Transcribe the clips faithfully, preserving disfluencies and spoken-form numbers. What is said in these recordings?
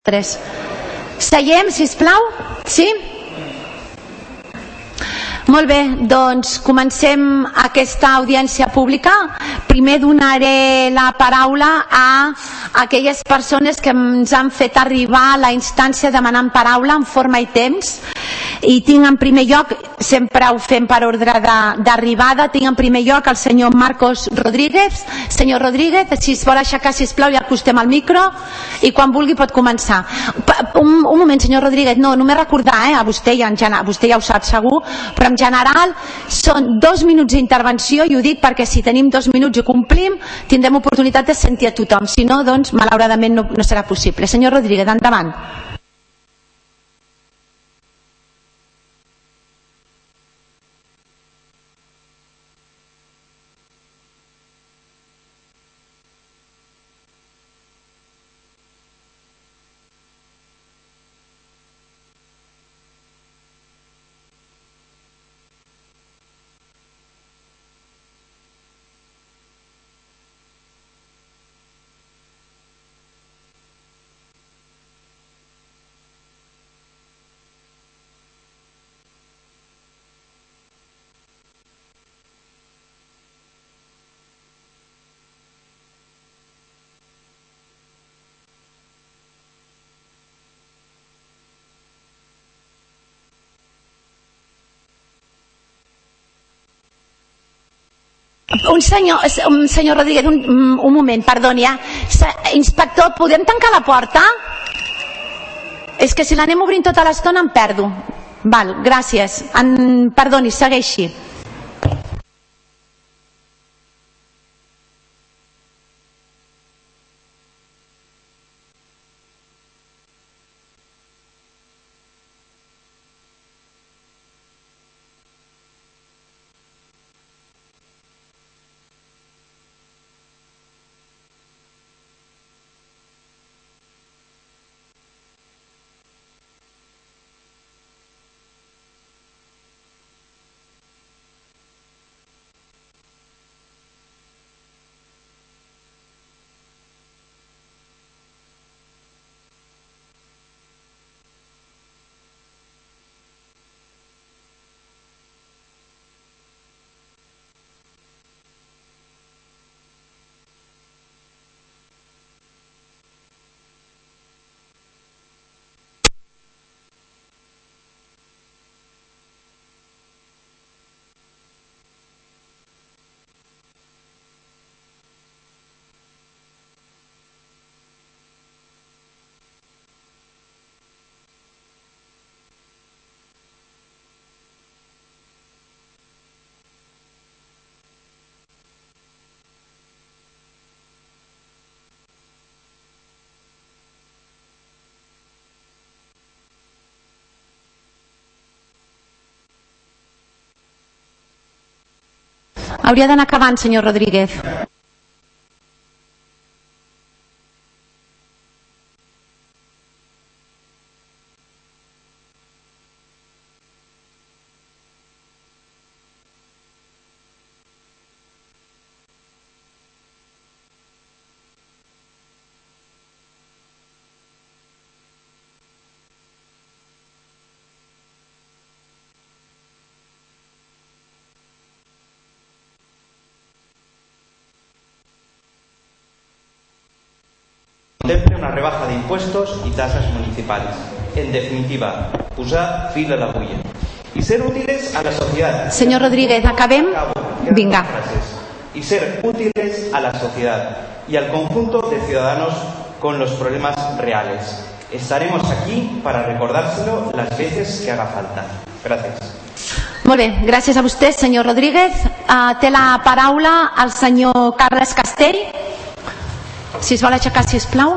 Tres. Seiem, sisplau? Sí? Molt bé, doncs comencem aquesta audiència pública. Primer donaré la paraula a aquelles persones que ens han fet arribar la instància demanant paraula en forma i temps. I tinc en primer lloc, sempre ho fem per ordre d'arribada, tinc en primer lloc el senyor Marcos Rodríguez. Senyor Rodríguez, si es vol aixecar, sisplau, ja acostem al micro i quan vulgui pot començar. Un, un moment, senyor Rodríguez, no, només recordar, eh, a vostè, ja, en general, vostè ja ho sap segur, però en general són dos minuts d'intervenció i ho dic perquè si tenim dos minuts i ho complim, tindrem oportunitat de sentir a tothom. Si no, doncs, malauradament no, no serà possible. Senyor Rodríguez, endavant. Un senyor, un senyor Rodríguez, un, un moment, perdoni, eh? Inspector, podem tancar la porta? És que si l'anem obrint tota l'estona em perdo. Val, gràcies. En, perdoni, segueixi. Hauria d'anar acabant, senyor Rodríguez. Contemple una rebaja de impuestos y tasas municipales. En definitiva, posar fil a l'agulla. Y ser útiles a la sociedad. Señor Rodríguez, acabem. Vinga. Y ser útiles a la sociedad y al conjunto de ciudadanos con los problemas reales. Estaremos aquí para recordárselo las veces que haga falta. Gracias. Molt bé, gràcies a vostè, senyor Rodríguez. Uh, té la paraula el senyor Carles Castell. Si es vol aixecar, sisplau.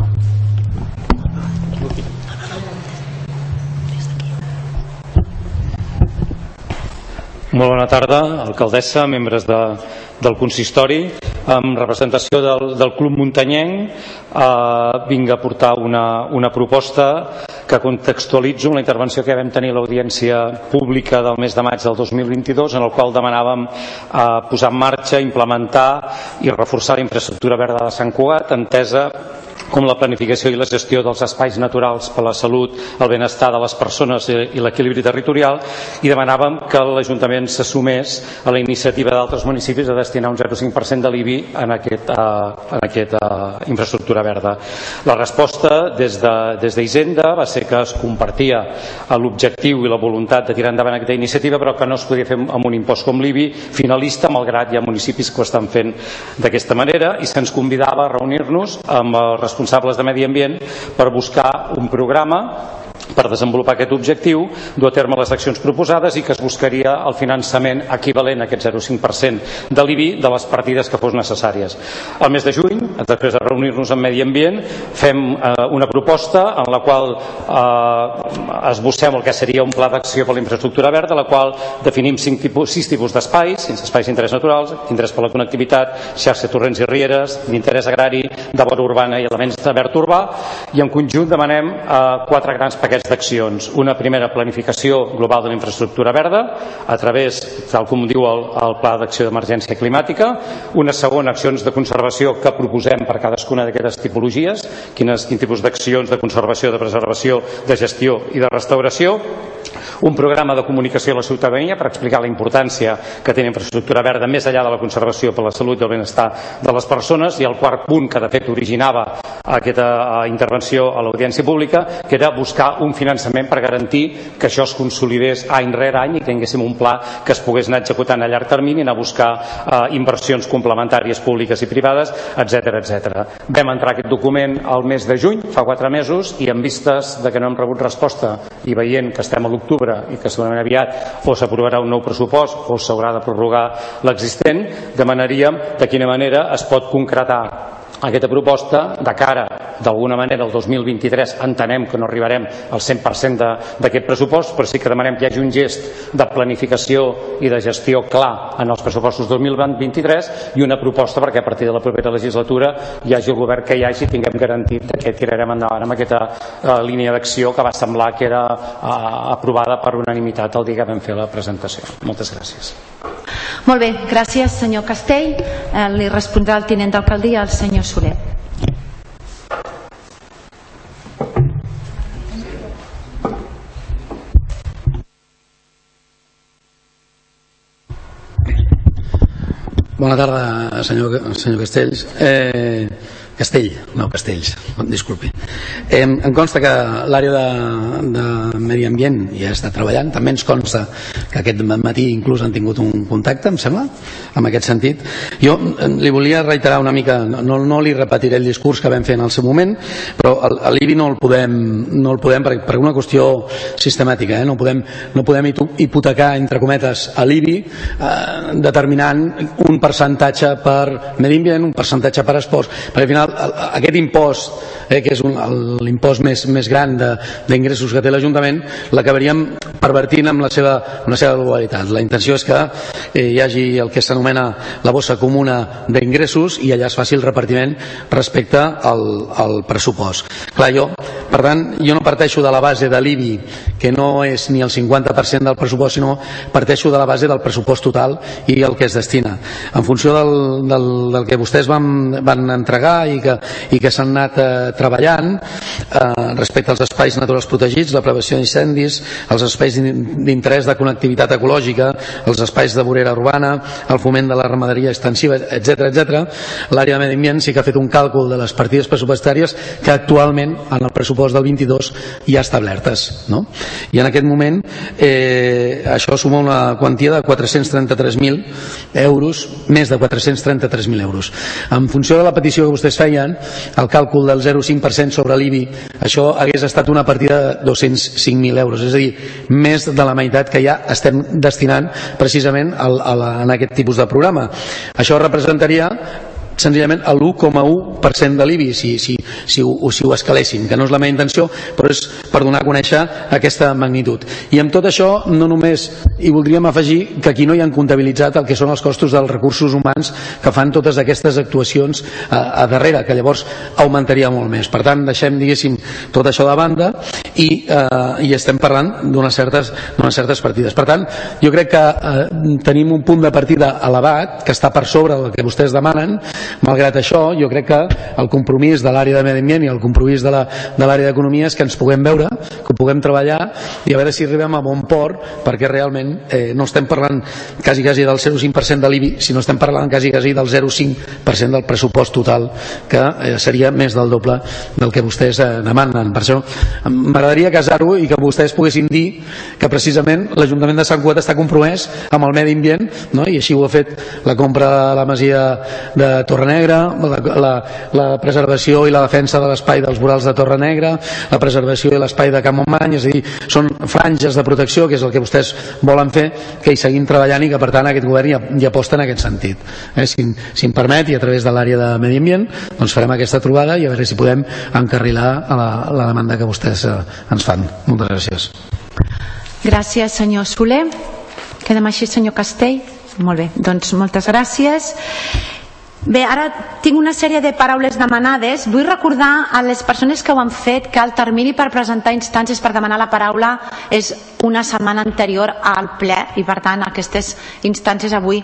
Molt bona tarda, alcaldessa, membres de, del consistori. En representació del, del Club Muntanyenc eh, vinc a portar una, una proposta que contextualitzo la intervenció que vam tenir a l'audiència pública del mes de maig del dos mil vint-i-dos, en el qual demanàvem eh, posar en marxa, implementar i reforçar la infraestructura verda de Sant Cugat, entesa com la planificació i la gestió dels espais naturals per a la salut, el benestar de les persones i l'equilibri territorial, i demanàvem que l'Ajuntament s'assumés a la iniciativa d'altres municipis de destinar un zero coma cinc per cent de l'I B I en aquesta en aquesta infraestructura verda. La resposta des d'Hisenda va ser que es compartia l'objectiu i la voluntat de tirar endavant aquesta iniciativa, però que no es podia fer amb un impost com l'I B I finalista, malgrat hi ha municipis que ho estan fent d'aquesta manera, i se'ns convidava a reunir-nos amb els responsables de Medi Ambient per buscar un programa per desenvolupar aquest objectiu, dur a terme les accions proposades i que es buscaria el finançament equivalent a aquest zero coma cinc per cent de l'I B I de les partides que fos necessàries. Al mes de juny, després de reunir-nos amb Medi Ambient, fem eh, una proposta en la qual eh, esbossem el que seria un pla d'acció per la infraestructura verda, la qual definim cinc tipus, sis tipus d'espais: espais d'interès naturals, interès per la connectivitat, xarxa torrents i rieres, d'interès agrari, de vora urbana i elements de verd urbà, i en conjunt demanem eh, quatre grans paquets d'accions. Una primera, planificació global de la infraestructura verda a través, tal com diu el, el Pla d'Acció d'Emergència Climàtica. Una segona, accions de conservació que proposem per cadascuna d'aquestes tipologies, quines, quin tipus d'accions de conservació, de preservació, de gestió i de restauració. Un programa de comunicació a la ciutadania per explicar la importància que té la infraestructura verda més enllà de la conservació per la salut i el benestar de les persones. I el quart punt, que de fet originava aquesta intervenció a l'audiència pública, que era buscar un finançament per garantir que això es consolidés any rere any i que tinguéssim un pla que es pogués anar executant a llarg termini, anar a buscar eh, inversions complementàries públiques i privades, etcètera, etcètera. Vam entrar aquest document al mes de juny, fa quatre mesos, i en vistes de que no hem rebut resposta i veient que estem a l'octubre i que segurament aviat o s'aprovarà un nou pressupost o s'haurà de prorrogar l'existent, demanaríem de quina manera es pot concretar aquesta proposta de cara, d'alguna manera, al dos mil vint-i-tres. Entenem que no arribarem al cent per cent d'aquest pressupost, però sí que demanem que hi hagi un gest de planificació i de gestió clar en els pressupostos dos mil vint-i-tres i una proposta perquè a partir de la propera legislatura hi hagi el govern que hi hagi i tinguem garantit que tirarem endavant amb aquesta uh, línia d'acció que va semblar que era uh, aprovada per unanimitat el dia que vam fer la presentació. Moltes gràcies. Molt bé, gràcies senyor Castell. Eh, li respondrà el tinent d'alcaldia, el senyor Soler. Bona tarda, senyor, senyor Castells. Eh, Castell, no, Castells, disculpi. Eh, em consta que l'àrea de, de Medi Ambient ja està treballant. També ens consta que aquest matí inclús han tingut un contacte, em sembla, en aquest sentit. Jo li volia reiterar una mica, no, no li repetiré el discurs que vam fer en el seu moment, però l'I B I no el podem, no el podem per, per una qüestió sistemàtica, eh? no, podem, no podem hipotecar, entre cometes, a l'I B I eh, determinant un percentatge per Medi Ambient, un percentatge per esports, perquè al final aquest impost, eh, que és l'impost més, més gran d'ingressos que té l'Ajuntament, l'acabaríem pervertint amb la seva, amb la seva globalitat. La intenció és que eh, hi hagi el que s'anomena la bossa comuna d'ingressos i allà es faci el repartiment respecte al, al pressupost. Clar, jo, per tant, jo no parteixo de la base de l'I B I, que no és ni el cinquanta per cent del pressupost, sinó parteixo de la base del pressupost total i el que es destina. En funció del, del, del que vostès van, van entregar i que, i que s'han anat eh, treballant eh, respecte als espais naturals protegits, la prevenció d'incendis, els espais d'interès de connectivitat ecològica, els espais de vorera urbana, el foment de la ramaderia extensiva, etcètera, etcètera. L'àrea de Medi Ambient sí que ha fet un càlcul de les partides pressupostàries que actualment en el pressupost del vint-i-dos hi ha establertes, no? I en aquest moment eh, això suma una quantia de quatre-cents trenta-tres mil euros, més de quatre-cents trenta-tres mil euros. En funció de la petició que vostès feien, el càlcul del zero coma cinc per cent sobre l'I B I, això hagués estat una partida de dos-cents cinc mil euros, és a dir, més de la meitat que ja estem destinant precisament al, a la, en aquest tipus de programa. Això representaria senzillament l'u coma u per cent de l'I B I si, si, si, ho, si ho escaléssim, que no és la meva intenció, però és per donar a conèixer aquesta magnitud. I amb tot això no només hi voldríem afegir que aquí no hi han comptabilitzat el que són els costos dels recursos humans que fan totes aquestes actuacions a, a darrere, que llavors augmentaria molt més. Per tant, deixem, diguéssim, tot això de banda i, eh, i estem parlant d'unes certes, d'unes certes partides. Per tant, jo crec que eh, tenim un punt de partida elevat que està per sobre del que vostès demanen. Malgrat això, jo crec que el compromís de l'àrea de medi ambient i el compromís de l'àrea d'economia és que ens puguem veure, que ho puguem treballar i a veure si arribem a bon port, perquè realment eh, no estem parlant quasi quasi del zero coma cinc per cent de l'I B I, sinó estem parlant quasi quasi del zero coma cinc per cent del pressupost total, que eh, seria més del doble del que vostès eh, demanen. Per això m'agradaria casar-ho i que vostès poguessin dir que precisament l'Ajuntament de Sant Cugat està compromès amb el medi ambient, no? I així ho ha fet la compra de la masia de Torrenegra, la, la, la preservació i la defensa de l'espai dels vorals de Torrenegra, la preservació i l'espai de Can Montmany. És a dir, són franges de protecció, que és el que vostès volen fer, que hi seguim treballant i que per tant aquest govern ja, ja aposta en aquest sentit. Eh, si, si em permet, i a través de l'àrea de medi ambient, doncs farem aquesta trobada i a veure si podem encarrilar a la, a la demanda que vostès eh, ens fan. Moltes gràcies. Gràcies, senyor Soler. Quedem així, senyor Castell? Molt bé, doncs moltes gràcies. Bé, ara tinc una sèrie de paraules demanades. Vull recordar a les persones que ho han fet que el termini per presentar instàncies per demanar la paraula és una setmana anterior al ple i per tant aquestes instàncies avui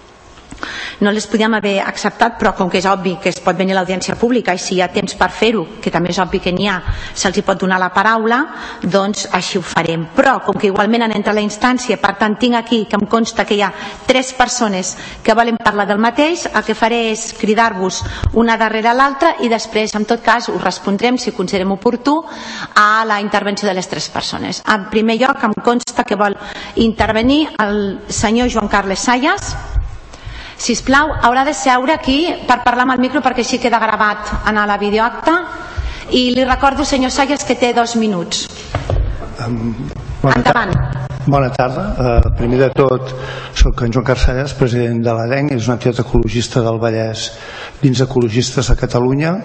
no les podíem haver acceptat, però com que és obvi que es pot venir a l'audiència pública i si hi ha temps per fer-ho, que també és obvi que n'hi ha, se'ls hi pot donar la paraula, doncs així ho farem. Però com que igualment han entrat la instància, per tant tinc aquí que em consta que hi ha tres persones que volen parlar del mateix, el que faré és cridar-vos una darrere l'altra i després en tot cas us respondrem, si considerem oportú, a la intervenció de les tres persones. En primer lloc em consta que vol intervenir el senyor Joan Carles Sayas. Sisplau, haurà de seure aquí per parlar amb el micro perquè així queda gravat en la videoacta i li recordo, senyor Sayas, que té dos minuts. Um, bona Endavant. Bona tarda. Uh, primer de tot, soc en Joan Carles Sayas, president de l'A D E N, és una entitat ecologista del Vallès dins Ecologistes a Catalunya.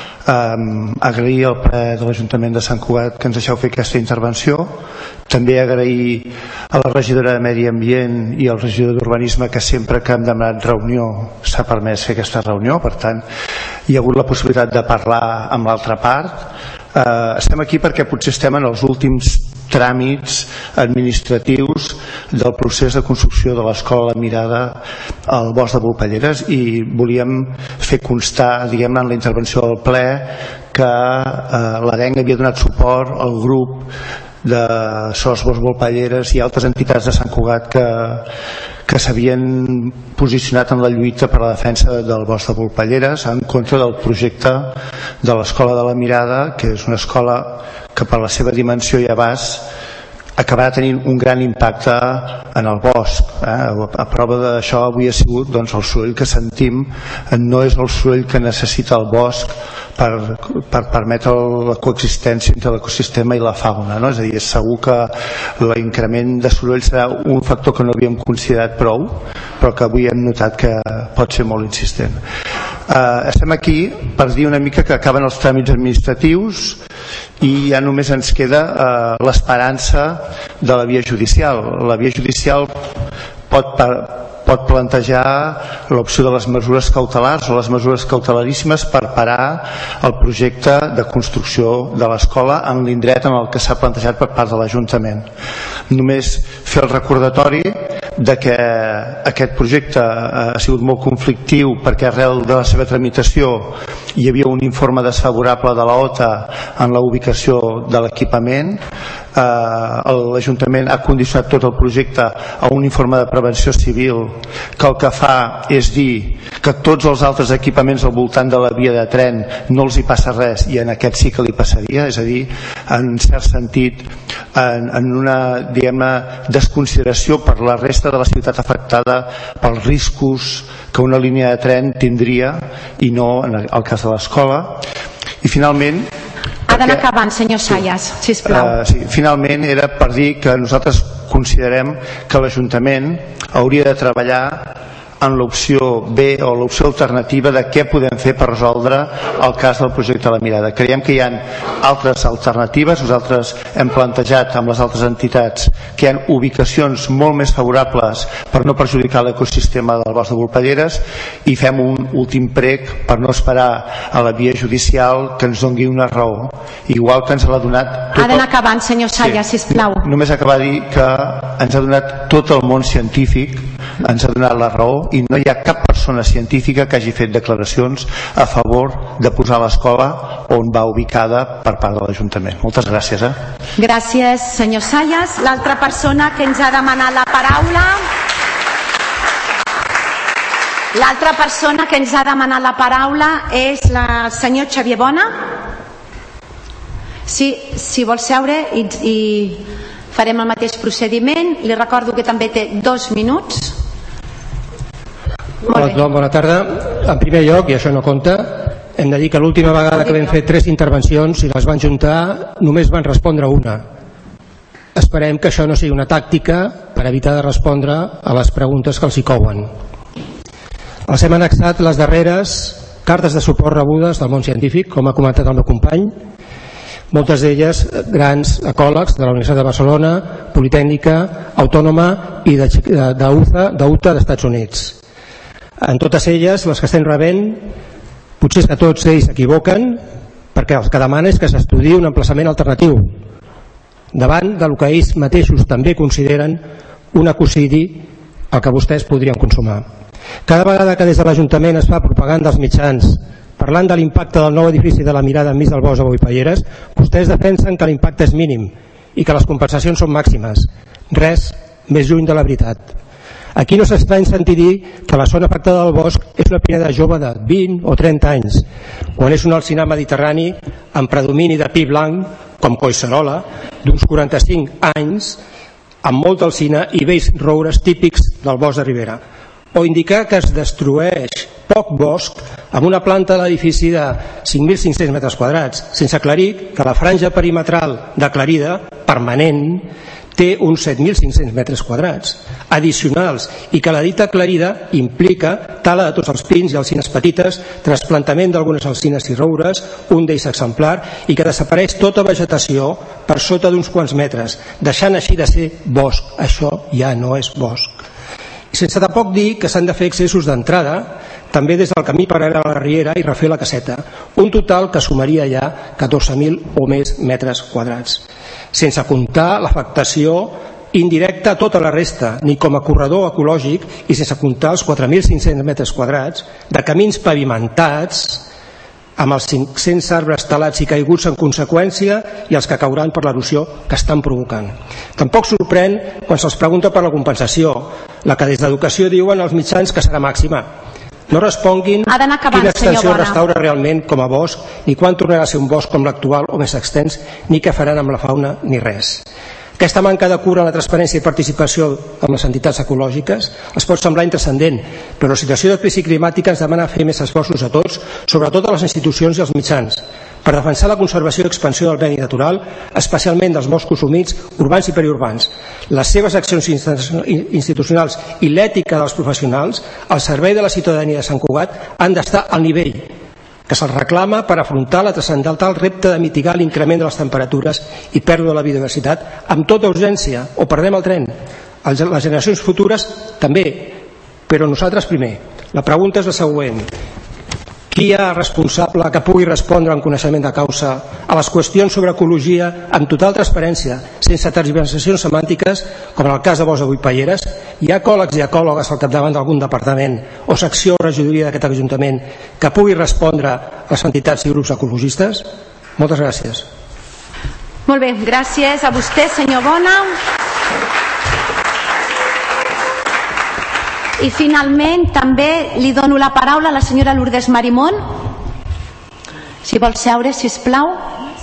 Um, agrair al ple de l'Ajuntament de Sant Cugat que ens deixeu fer aquesta intervenció. També agrair a la regidora de Medi Ambient i al regidor d'Urbanisme que sempre que hem demanat reunió s'ha permès fer aquesta reunió, per tant hi ha hagut la possibilitat de parlar amb l'altra part. Uh, estem aquí perquè potser estem en els últims tràmits administratius del procés de construcció de l'escola La Mirada al Bosc de Volpelleres i volíem fer constar, diguem-ne, en la intervenció del ple que eh, l'A D E N havia donat suport al grup de Sos Bosc Volpelleres i altres entitats de Sant Cugat que, que s'havien posicionat en la lluita per la defensa del Bosc de Volpelleres en contra del projecte de l'escola de La Mirada, que és una escola que per la seva dimensió i abast acabarà tenint un gran impacte en el bosc. Eh? A prova d'això avui ha sigut doncs, el soroll que sentim no és el soroll que necessita el bosc per, per permetre la coexistència entre l'ecosistema i la fauna, no? És a dir, és segur que l'increment de soroll serà un factor que no havíem considerat prou, però que avui hem notat que pot ser molt insistent. Uh, estem aquí per dir una mica que acaben els tràmits administratius i ja només ens queda uh, l'esperança de la via judicial. La via judicial pot, pot plantejar l'opció de les mesures cautelars o les mesures cautelaríssimes per parar el projecte de construcció de l'escola en l'indret en el que s'ha plantejat per part de l'Ajuntament. Només fer el recordatori de que aquest projecte ha sigut molt conflictiu perquè arrel de la seva tramitació hi havia un informe desfavorable de la O T A en la ubicació de l'equipament. Eh, l'Ajuntament ha condicionat tot el projecte a un informe de prevenció civil que el que fa és dir que tots els altres equipaments al voltant de la via de tren no els hi passa res i en aquest sí que li passaria, és a dir, en cert sentit en, en una, diguem-ne, desconsideració per la resta de la ciutat afectada pels riscos que una línia de tren tindria i no en el cas de l'escola. I finalment ha d'anar acabant, senyor Sayas, sí, sisplau. Uh, sí, finalment era per dir que nosaltres considerem que l'Ajuntament hauria de treballar en l'opció B o l'opció alternativa de què podem fer per resoldre el cas del projecte La Mirada. Creiem que hi ha altres alternatives. Nosaltres hem plantejat amb les altres entitats que hi ha ubicacions molt més favorables per no perjudicar l'ecosistema del bosc de Volpelleres, i fem un últim prec per no esperar a la via judicial que ens doni una raó, igual que ens l'ha donat tot ha d'anar acabant, senyor Salla, sí, sisplau. Només acabar de dir que ens ha donat tot el món científic, ens ha donat la raó, i no hi ha cap persona científica que hagi fet declaracions a favor de posar l'escola on va ubicada per part de l'Ajuntament. Moltes gràcies. Eh? Gràcies, senyor Sallas. L'altra persona que ens ha demanat la paraula... L'altra persona que ens ha demanat la paraula és la senyor Xavier Bona. Sí, si vol seure i, i farem el mateix procediment. Li recordo que també té dos minuts. Hola, tothom, bona tarda. En primer lloc, i això no compta, hem de dir que l'última vegada que vam fer tres intervencions i les van juntar només van respondre una. Esperem que això no sigui una tàctica per evitar de respondre a les preguntes que els hi couen. Els hem annexat les darreres cartes de suport rebudes del món científic, com ha comentat el meu company, moltes d'elles grans ecòlegs de la Universitat de Barcelona, Politècnica, Autònoma i d'U T A d'Estats Units. En totes elles, les que estem rebent, potser és que tots ells s'equivoquen, perquè el que demana és que s'estudiï un emplaçament alternatiu davant del que ells mateixos també consideren un ecocidi el que vostès podrien consumar. Cada vegada que des de l'Ajuntament es fa propaganda als mitjans parlant de l'impacte del nou edifici de La Mirada enmig del bosc de Volpelleres, vostès defensen que l'impacte és mínim i que les compensacions són màximes. Res més lluny de la veritat. Aquí no s'estrany sentir dir que la zona afectada del bosc és una pineda jove de vint o trenta anys, quan és un alzinar mediterrani amb predomini de pi blanc, com Collserola, d'uns quaranta-cinc anys, amb molta alzina i vells roures típics del bosc de Ribera. O indicar que es destrueix poc bosc amb una planta de l'edifici de cinc mil cinc-cents metres quadrats, sense aclarir que la franja perimetral d'aclarida permanent té uns set mil cinc-cents metres quadrats addicionals, i que la dita aclarida implica tala de tots els pins i alzines petites, trasplantament d'algunes alzines i roures, un d'ells exemplar, i que desapareix tota vegetació per sota d'uns quants metres, deixant així de ser bosc. Això ja no és bosc. Sense tampoc dir que s'han de fer accessos d'entrada també des del camí paral·lel a la Riera i refer la caseta, un total que sumaria ja catorze mil o més metres quadrats, sense comptar l'afectació indirecta a tota la resta, ni com a corredor ecològic, i sense comptar els quatre mil cinc-cents metres quadrats de camins pavimentats amb els cinc-cents arbres talats i caiguts en conseqüència i els que cauran per l'erosió que estan provocant. Tampoc sorprèn quan se'ls pregunta per la compensació, la que des d'Educació diuen als mitjans que serà màxima. No responguin quina extensió restaura realment com a bosc, ni quan tornarà a ser un bosc com l'actual o més extens, ni què faran amb la fauna, ni res. Aquesta manca de cura en la transparència i participació amb les entitats ecològiques es pot semblar intranscendent, però la situació de crisi climàtica ens demana fer més esforços a tots, sobretot a les institucions i als mitjans, per defensar la conservació i expansió del medi natural, especialment dels boscos humits, urbans i periurbans. Les seves accions institucionals i l'ètica dels professionals al servei de la ciutadania de Sant Cugat han d'estar al nivell que se'ls reclama per afrontar la transcendental repte de mitigar l'increment de les temperatures i pèrdua de la biodiversitat amb tota urgència, o perdem el tren. Les generacions futures també, però nosaltres primer. La pregunta és la següent: qui hi ha responsable que pugui respondre amb coneixement de causa a les qüestions sobre ecologia amb total transparència, sense tergiversacions semàntiques, com en el cas de Bosc de Volpelleres? Hi ha ecòlegs i ecòlogues al capdavant d'algun departament o secció o regidoria d'aquest Ajuntament que pugui respondre a les entitats i grups ecologistes? Moltes gràcies. Molt bé, gràcies a vostè, senyor Bona. I finalment també li dono la paraula a la senyora Lourdes Marimón. Si vol seure, sisplau.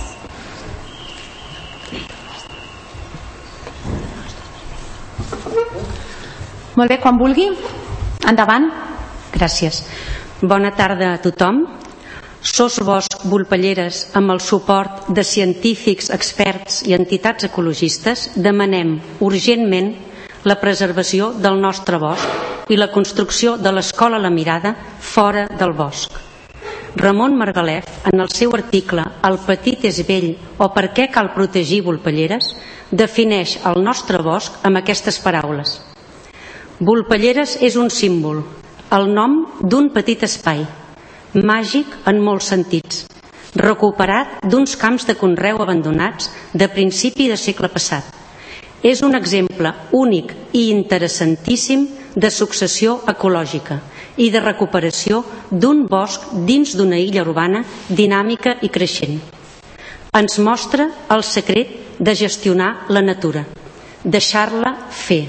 Molt bé, quan vulgui. Endavant. Gràcies. Bona tarda a tothom. Sos Bosc Volpelleres, amb el suport de científics, experts i entitats ecologistes, demanem urgentment la preservació del nostre bosc i la construcció de l'Escola La Mirada fora del bosc. Ramon Margalef, en el seu article El petit és vell o per què cal protegir Volpelleres, defineix el nostre bosc amb aquestes paraules. Volpelleres és un símbol, el nom d'un petit espai, màgic en molts sentits, recuperat d'uns camps de conreu abandonats de principi de segle passat. És un exemple únic i interessantíssim de successió ecològica i de recuperació d'un bosc dins d'una illa urbana dinàmica i creixent. Ens mostra el secret de gestionar la natura, deixar-la fer.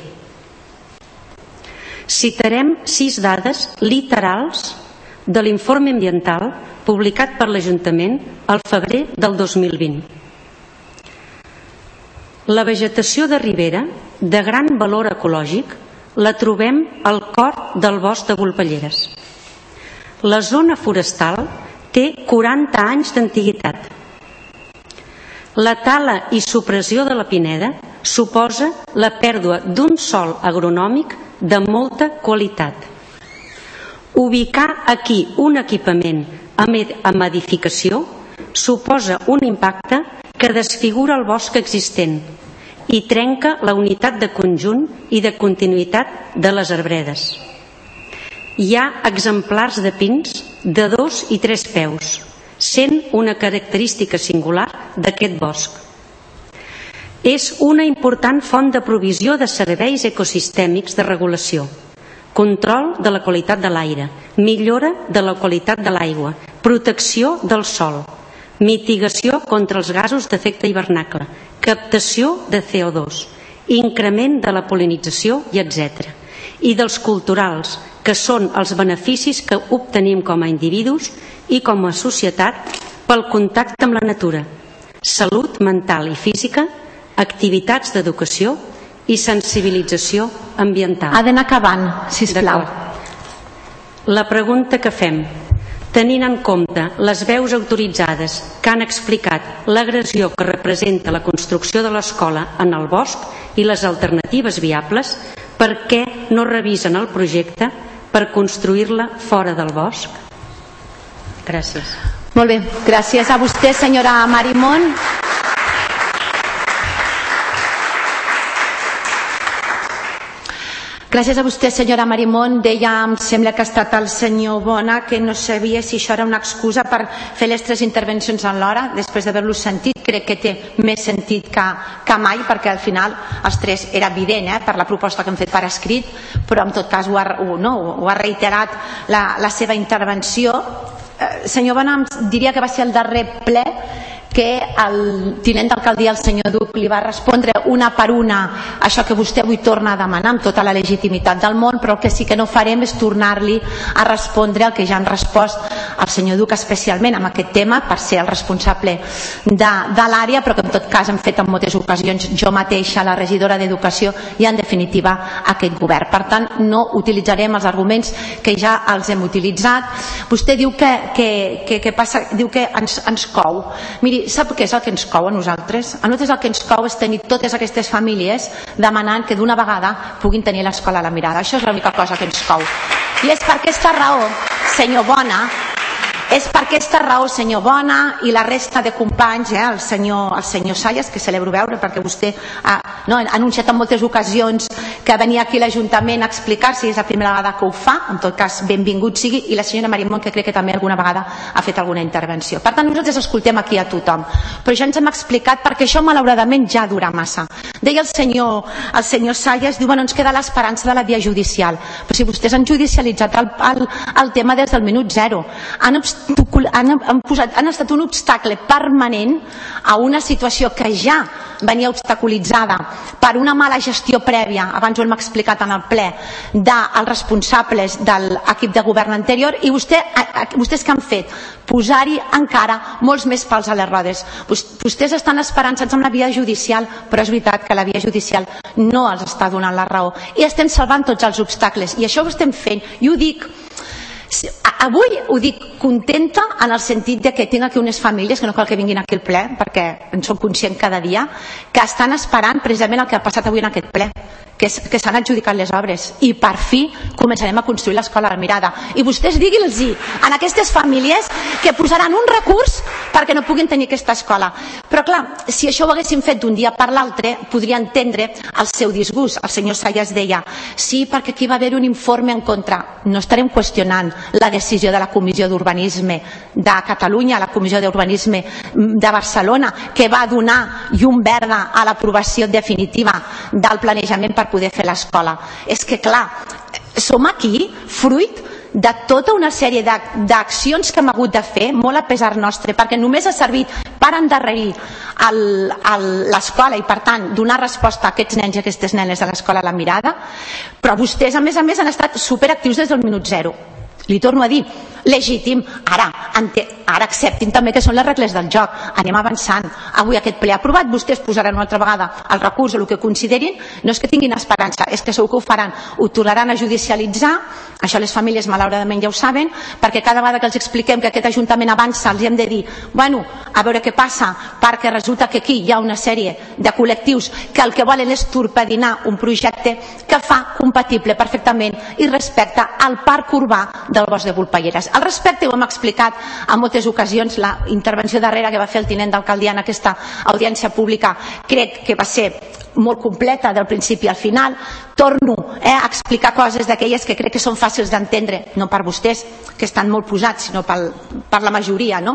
Citarem sis dades literals de l'informe ambiental publicat per l'Ajuntament al febrer del dos mil vint. La vegetació de ribera, de gran valor ecològic, la trobem al cor del bosc de Volpelleres. La zona forestal té quaranta anys d'antiguitat. La tala i supressió de la pineda suposa la pèrdua d'un sòl agronòmic de molta qualitat. Ubicar aquí un equipament amb edificació suposa un impacte que desfigura el bosc existent i trenca la unitat de conjunt i de continuïtat de les arbredes. Hi ha exemplars de pins de dos i tres peus, sent una característica singular d'aquest bosc. És una important font de provisió de serveis ecosistèmics de regulació, control de la qualitat de l'aire, millora de la qualitat de l'aigua, protecció del sòl, mitigació contra els gasos d'efecte hivernacle, captació de C O dos, increment de la pol·linització i etcètera. I dels culturals, que són els beneficis que obtenim com a individus i com a societat pel contacte amb la natura, salut mental i física, activitats d'educació i sensibilització ambiental. Ha d'anar acabant, sisplau. La pregunta que fem, tenint en compte les veus autoritzades que han explicat l'agressió que representa la construcció de l'escola en el bosc i les alternatives viables, per què no revisen el projecte per construir-la fora del bosc? Gràcies. Molt bé, gràcies a vostè, senyora Marimon. Gràcies a vostè, senyora Marimon. Deia, em sembla que ha estat el senyor Bona, que no sabia si això era una excusa per fer les tres intervencions en l'hora. Després d'haver-los sentit, crec que té més sentit que, que mai, perquè al final els tres era evident, eh, per la proposta que hem fet per escrit, però en tot cas ho ha, ho, no, ho ha reiterat la, la seva intervenció. Eh, senyor Bona, em diria que va ser el darrer ple que el tinent d'alcaldia, el senyor Duc, li va respondre una per una això que vostè avui torna a demanar amb tota la legitimitat del món, però el que sí que no farem és tornar-li a respondre el que ja han respost al senyor Duc, especialment amb aquest tema, per ser el responsable de, de l'àrea, però que en tot cas hem fet en moltes ocasions jo mateixa, la regidora d'Educació i en definitiva aquest govern. Per tant, no utilitzarem els arguments que ja els hem utilitzat. Vostè diu que, que, que, que, passa, diu que ens, ens cou. Miri, sap què és el que ens cou a nosaltres? A nosaltres el que ens cou és tenir totes aquestes famílies demanant que d'una vegada puguin tenir l'escola a La Mirada. Això és l'única cosa que ens cou. I és per aquesta raó, senyor Bona, és per aquesta raó, senyor Bona i la resta de companys, eh, el, senyor, el senyor Salles, que celebro veure perquè vostè ha, no, ha anunciat en moltes ocasions que venia aquí a l'Ajuntament a explicar-se i és la primera vegada que ho fa, en tot cas benvingut sigui, i la senyora Marimon, que crec que també alguna vegada ha fet alguna intervenció. Per tant, nosaltres escoltem aquí a tothom, però ja ens hem explicat perquè això malauradament ja dura massa. Deia el senyor, el senyor Salles, diu, bueno, ens queda l'esperança de la via judicial, però si vostès han judicialitzat el, el, el tema des del minut zero, han Han, han, posat, han estat un obstacle permanent a una situació que ja venia obstaculitzada per una mala gestió prèvia, abans ho hem explicat en el ple, dels responsables de l'equip de govern anterior, i vostè, vostès que han fet? Posar-hi encara molts més pals a les rodes. Vostès estan esperançats en la via judicial, però és veritat que la via judicial no els està donant la raó i estem salvant tots els obstacles, i això ho estem fent, i ho dic avui, ho dic contenta en el sentit de que tinc aquí unes famílies que no cal que vinguin aquí al ple, perquè en soc conscient cada dia, que estan esperant precisament el que ha passat avui en aquest ple, que s'han adjudicat les obres i per fi començarem a construir l'escola a la Mirada. I vostès diguin-los a aquestes famílies que posaran un recurs perquè no puguin tenir aquesta escola. Però clar, si això ho haguéssim fet d'un dia per l'altre, podria entendre el seu disgust. El senyor Sayas deia, sí, perquè aquí va haver un informe en contra. No estarem qüestionant la decisió de la Comissió d'Urbanisme de Catalunya, la Comissió d'Urbanisme de Barcelona, que va donar llum verda a l'aprovació definitiva del planejament per poder fer l'escola. És que clar, som aquí fruit de tota una sèrie d'accions que hem hagut de fer, molt a pesar nostre, perquè només ha servit per endarrerir l'escola i per tant donar resposta a aquests nens i aquestes nenes de l'escola La Mirada, però vostès a més a més han estat superactius des del minut zero. Li torno a dir, legítim, ara, ara acceptin també que són les regles del joc, anem avançant. Avui aquest ple aprovat, vostès posaran una altra vegada el recurs o el que considerin, no és que tinguin esperança, és que segur que ho faran, ho tornaran a judicialitzar, això les famílies malauradament ja ho saben, perquè cada vegada que els expliquem que aquest Ajuntament avança els hem de dir, bueno, a veure què passa, perquè resulta que aquí hi ha una sèrie de col·lectius que el que volen és torpedinar un projecte que fa compatible perfectament i respecte al parc urbà del Bosc de Volpelleres. Al respecte ho hem explicat en moltes ocasions, la intervenció darrera que va fer el tinent d'alcaldia en aquesta audiència pública crec que va ser molt completa del principi al final. Torno eh, a explicar coses d'aquelles que crec que són fàcils d'entendre, no per vostès que estan molt posats, sinó pel, per la majoria, no?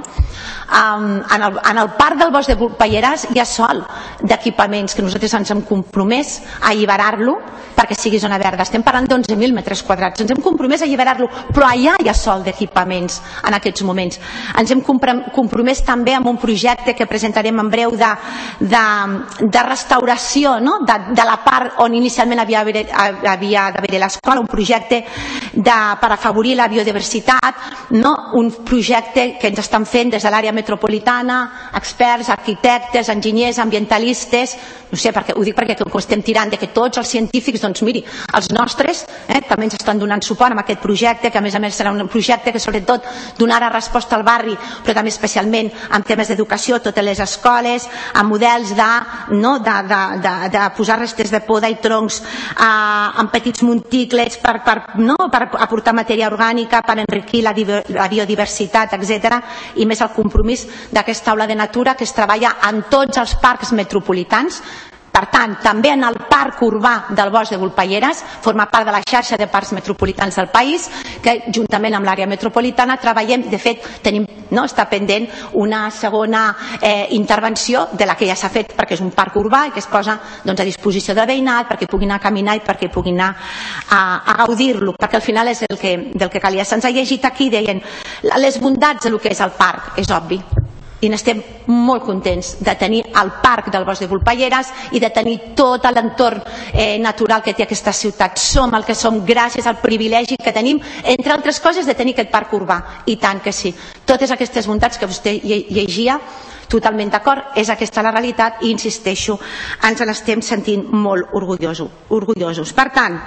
Um, en, el, en el parc del Bosc de Volpelleres hi ha sòl d'equipaments que nosaltres ens hem compromès a alliberar-lo perquè sigui zona verda. Estem parlant d'onze mil metres quadrats. Ens hem compromès a alliberar-lo, però allà hi ha sòl d'equipaments en aquests moments. Ens hem compromès també amb un projecte que presentarem en breu de, de, de restauració, no? de, de la part on inicialment havia, havia d'haver l'escola, un projecte de, per afavorir la biodiversitat, no? Un projecte que ens estan fent des de l'àrea metropolitana, experts, arquitectes, enginyers, ambientalistes, no sé, perquè, ho dic perquè ho estem tirant de que tots els científics, doncs miri, els nostres eh, també ens estan donant suport amb aquest projecte, que a més a més serà un projecte que sobretot donarà resposta al barri, però també especialment en temes d'educació, totes les escoles, amb models de, no, de, de, de, de posar restes de poda i troncs eh, en petits monticles per, per, no, per aportar matèria orgànica, per enriquir la, la biodiversitat, etcètera. I més el compromís d'aquesta aula de natura que es treballa en tots els parcs metropolitans. Per tant, també en el parc urbà del Bosc de Volpelleres, forma part de la xarxa de parcs metropolitans del país, que juntament amb l'àrea metropolitana treballem, de fet, tenim, no, està pendent una segona eh, intervenció de la que ja s'ha fet, perquè és un parc urbà i que es posa doncs, a disposició del veïnat perquè puguin anar a caminar i perquè puguin anar a, a gaudir-lo, perquè al final és el que, del que calia. Se'ns ha llegit aquí, deien, les bondats del que és el parc, és obvi. I n'estem molt contents de tenir el parc del Bosc de Volpelleres i de tenir tot l'entorn eh, natural que té aquesta ciutat. Som el que som gràcies al privilegi que tenim, entre altres coses, de tenir aquest parc urbà. I tant que sí. Totes aquestes bondats que vostè llegia, totalment d'acord, és aquesta la realitat i, insisteixo, ens n'estem sentint molt orgullosos. orgullosos. Per tant,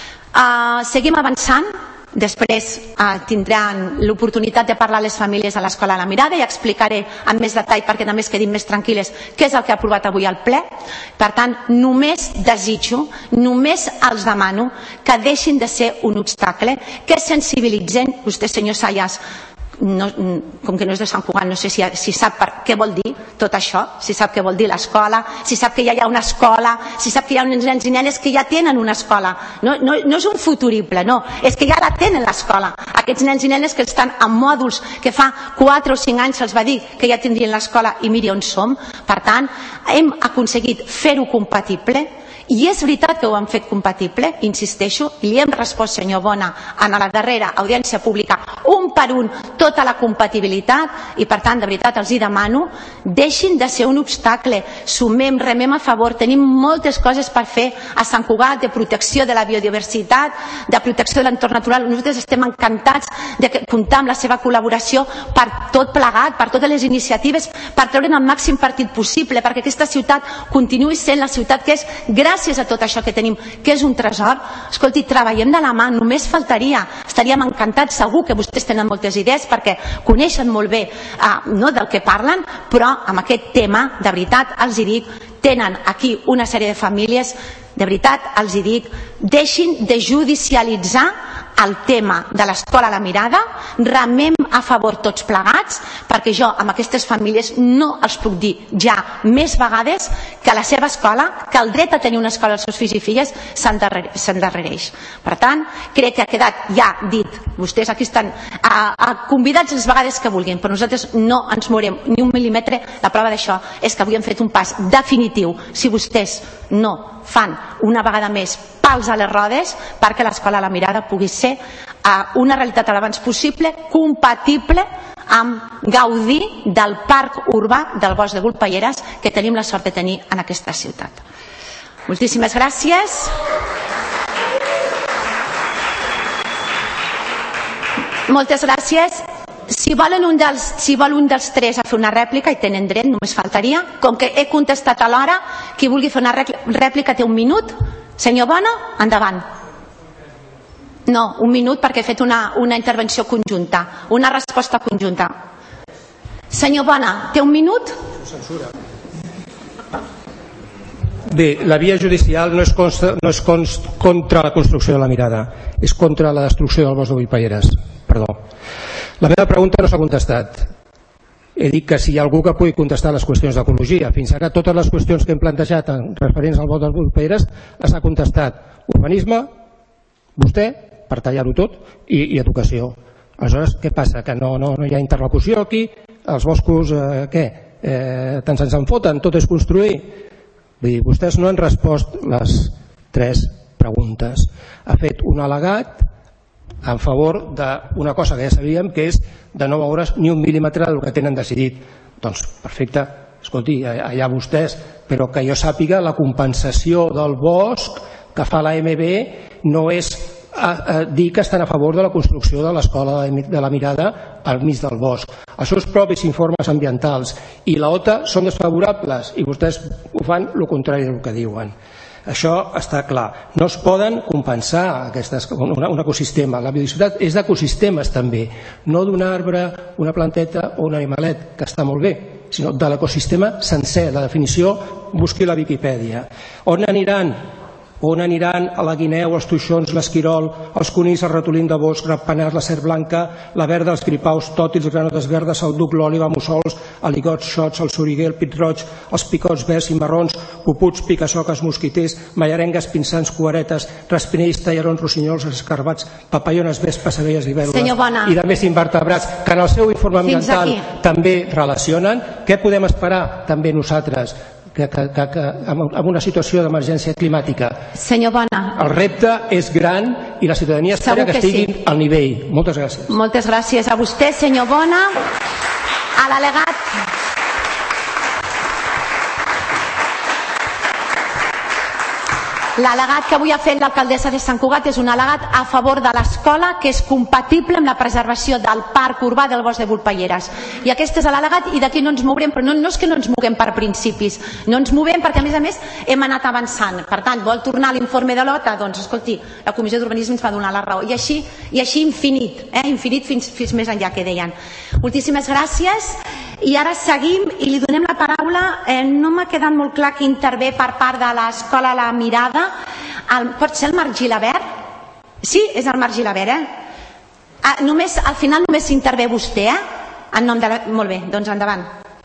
eh, seguim avançant. Després eh, tindran l'oportunitat de parlar a les famílies a l'Escola La Mirada i explicaré amb més detall perquè també es quedin més tranquil·les què és el que ha aprovat avui al ple. Per tant, només desitjo, només els demano que deixin de ser un obstacle, que sensibilitzen. Vostè, senyor Sayas, no, com que no és de Sant Cugat, no sé si, si sap per què vol dir tot això, si sap què vol dir l'escola, si sap que ja hi ha una escola, si sap que hi ha uns nens i nenes que ja tenen una escola. No, no, no és un futurible, no, és que ja la tenen l'escola. Aquests nens i nenes que estan en mòduls que fa quatre o cinc anys se'ls va dir que ja tindrien l'escola i miri on som. Per tant, hem aconseguit fer-ho compatible. I és veritat que ho han fet compatible, insisteixo, i li hem respost, senyor Bona, en la darrera audiència pública, un per un, tota la compatibilitat, i per tant, de veritat, els hi demano, deixin de ser un obstacle, sumem, remem a favor, tenim moltes coses per fer a Sant Cugat, de protecció de la biodiversitat, de protecció de l'entorn natural. Nosaltres estem encantats de comptar amb la seva col·laboració per tot plegat, per totes les iniciatives, per treure'n el màxim partit possible, perquè aquesta ciutat continuï sent la ciutat que és gràcies gràcies a tot això que tenim, que és un tresor. Escolti, treballem de la mà, només faltaria. Estaríem encantats, segur que vostès tenen moltes idees perquè coneixen molt bé eh, no, del que parlen, però amb aquest tema, de veritat, els hi dic, tenen aquí una sèrie de famílies de veritat els hi dic, deixin de judicialitzar el tema de l'escola a la mirada, remem a favor tots plegats, perquè jo amb aquestes famílies no els puc dir ja més vegades que la seva escola, que el dret a tenir una escola als seus fills i filles s'endarrereix. Per tant, crec que ha quedat ja dit, vostès aquí estan a, a convidats les vegades que vulguin, però nosaltres no ens mourem ni un mil·límetre. La prova d'això és que avui hem fet un pas definitiu, si vostès no fan una vegada més pals a les rodes perquè l'escola a la mirada pugui ser una realitat l'abans possible, compatible amb gaudir del parc urbà del Bosc de Volpelleres que tenim la sort de tenir en aquesta ciutat. Moltíssimes gràcies. Moltes gràcies. Si volen un dels, si vol un dels tres a fer una rèplica, hi tenen dret, només faltaria. Com que he contestat a l'hora, qui vulgui fer una rèplica té un minut. Senyor Bona, endavant. No, un minut perquè he fet una, una intervenció conjunta, una resposta conjunta. Senyor Bona, té un minut? Bé, la via judicial no és, consta, no és const, contra la construcció de la mirada, és contra la destrucció del Bosc de Volpelleres. Perdó. La meva pregunta no s'ha contestat. He dit que si hi ha algú que pugui contestar les qüestions d'ecologia. Fins ara totes les qüestions que hem plantejat en referents al Bosc de Volpelleres les ha contestat urbanisme, vostè, per tallar-ho tot, i, i educació. Aleshores, què passa? Que no, no, no hi ha interlocució aquí? Els boscos, eh, què? Eh, tant se'ns en foten? Tot és construir? Vull dir, vostès no han respost les tres preguntes. Ha fet un al·legat en favor d'una cosa que ja sabíem, que és de no moure's ni un mil·límetre del que tenen decidit. Doncs perfecte, escolti, allà vostès, però que jo sàpiga, la compensació del bosc que fa l'A M B no és a, a dir que estan a favor de la construcció de l'escola de la mirada al mig del bosc. Els seus propis informes ambientals i la O T A són desfavorables i vostès ho fan el contrari del que diuen. Això està clar. No es poden compensar aquestes, un, un ecosistema. La biodiversitat és d'ecosistemes també, no d'un arbre, una planteta o un animalet, que està molt bé, sinó de l'ecosistema sencer. La definició busqui la Viquipèdia. On aniran? On aniran a la guineu, els toixons, l'esquirol, els conills, el ratolín de bosc, ratpenats, la serp blanca, la verda, els gripaus, tòtils, granotes verdes, el duc, l'òliba, mussols, aligots, xots, el soriguer, el pit roig, els picots verds i marrons, puputs, picasoques, mosquiters, mallarengues, pinsans, cuaretes, raspinells, tallarons, rossinyols, escarbats, papallones, vespes, abelles, libèl·lules i de més invertebrats, que en el seu informe ambiental també relacionen. Què podem esperar també nosaltres? Que, que, que, que amb una situació d'emergència climàtica. Senyor Bona. El repte és gran i la ciutadania espera que, que estiguin sí. al nivell. Moltes gràcies. Moltes gràcies a vostè, senyor Bona. A l'al·legat. L'al·legat que avui ha fet l'alcaldessa de Sant Cugat és un al·legat a favor de l'escola que és compatible amb la preservació del parc urbà del Bosc de Volpelleres. I aquest és l'al·legat i d'aquí no ens mourem, però no, no és que no ens moguem per principis, no ens movem perquè a més a més hem anat avançant. Per tant, vol tornar a l'informe de l'O T A? Doncs escolti, la Comissió d'Urbanisme ens va donar la raó. I així, i així infinit, eh? infinit fins, fins més enllà que deien. Moltíssimes gràcies. I ara seguim i li donem la paraula. Eh, no m'ha quedat molt clar qui intervé per part de l'escola La Mirada. El, pot ser el Marc Gilabert? Sí, és el Marc Gilabert, eh? Ah, només, al final només s'intervé vostè, eh? En nom de la... Molt bé, doncs endavant.